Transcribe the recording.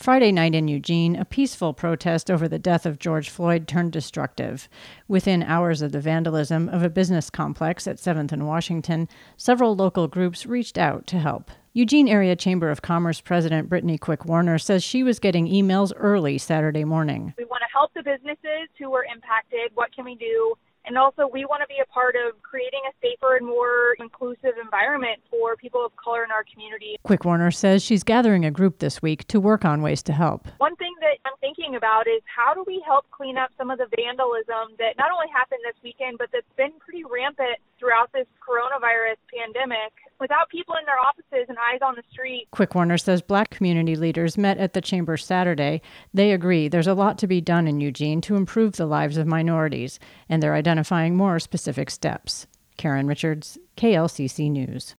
Friday night in Eugene, a peaceful protest over the death of George Floyd turned destructive. Within hours of the vandalism of a business complex at 7th and Washington, several local groups reached out to help. Eugene Area Chamber of Commerce President Brittany Quick Warner says she was getting emails early Saturday morning. We want to help the businesses who were impacted. What can we do? And also, we want to be a part of creating a safer and more inclusive environment for people of color in our community. Quick Warner says she's gathering a group this week to work on ways to help. One thing that I'm thinking about is how do we help clean up some of the vandalism that not only happened this weekend, but that's been pretty rampant throughout this coronavirus pandemic. Without people in their offices and eyes on the street. Quick Warner says Black community leaders met at the chamber Saturday. They agree there's a lot to be done in Eugene to improve the lives of minorities, and they're identifying more specific steps. Karen Richards, KLCC News.